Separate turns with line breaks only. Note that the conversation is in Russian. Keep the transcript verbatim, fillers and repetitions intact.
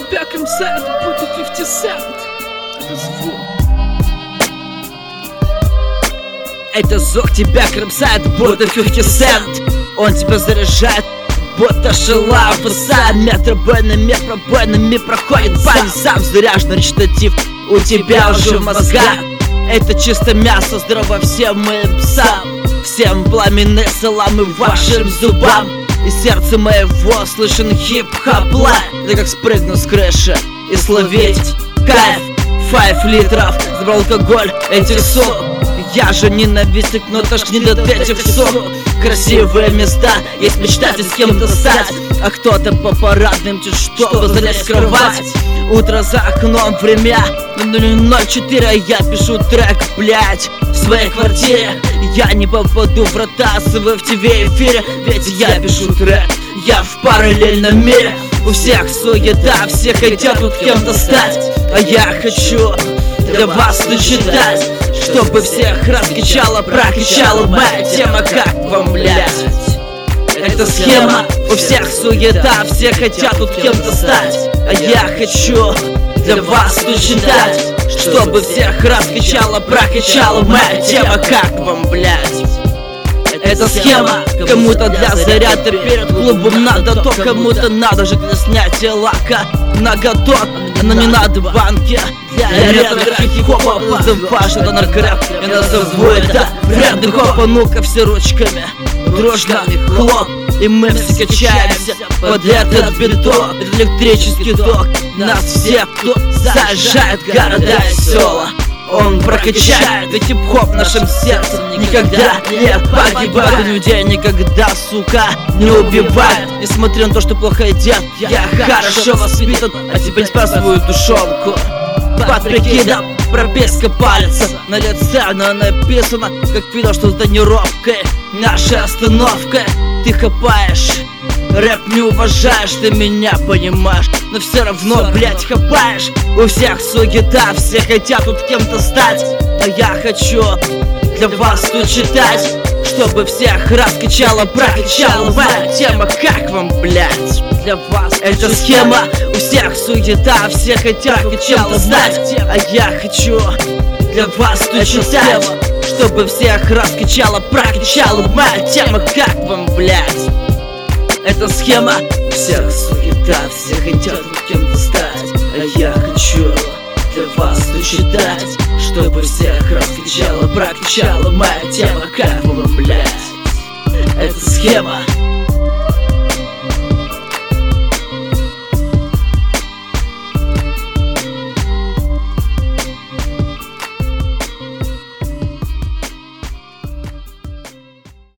тебя кромсает, будто пятьдесят цент. Это звук. Это звук тебя кромсает, будто пятьдесят цент. Он тебя заряжает, будто шела фаса. Метробойными пробойными проходит бань. Сам заряжен речитатив у тебя уже в мозгах. Это чисто мясо, здорово всем моим псам. Всем пламенные саламы вашим зубам. И сердце моего слышен хип-хоп лай. Это как спрыгну с крыши и словить кайф. Файв литров забрал алкоголь этих сук. Я же ненавистник, но тошнит от этих сук. Красивые места, есть мечтать с кем-то стать. А кто-то по парадным чуть чтобы залезть в кровать. Утро за окном, время ноль четыре, а я пишу трек, блять, в своей квартире. Я не попаду в ротацию в ТВ эфире, ведь я пишу трек, я в параллельном мире. У всех суета, все хотят тут кем-то стать. А я хочу для вас начитать, чтобы всех раскачала, прокачала моя тема, как вам, блять. Это схема, у всех суета, все хотят тут кем-то стать. А я хочу для вас начитать, чтобы всех раскачала, прокачала моя тема, как вам, блять. Это схема, кому-то для заряда перед клубом надо то, кому-то надо же для снятия лака наготов, но не надо банки для ретро-хип-хопа. Важно наркорэп, я назову это вредный хоп. А ну-ка все ручками, дружно хлоп. И мы все качаемся под этот биток. Электрический ток нас всех, кто заезжает в города и села, он прокачает, ведь хип-хоп в нашем сердце никогда не погибает. Людей никогда, сука, не убивает. Несмотря на то, что плохо едят, я хорошо воспитан, а теперь спас свою душонку. Под прикидом прописка пальца на лице, но написано, как видно, что с тонировкой наша остановка. Ты хапаешь, рэп не уважаешь, ты меня понимаешь, но все равно, блять, хапаешь. У всех суета, все хотят тут кем-то стать. А я хочу для вас тут читать, чтобы всех раскачала, прокачала моя тема, как вам, блять. Для вас это схема, у всех суета, все хотят тут чем-то стать. А я хочу для вас тут читать, чтобы всех раскачала, прокачала моя тема, как вам, блять. Это схема, у всех суета, все хотят тут кем-то стать. А я хочу для вас тут читать, чтобы всех раскачала, прокачала моя тема, как вам, блять. Это схема.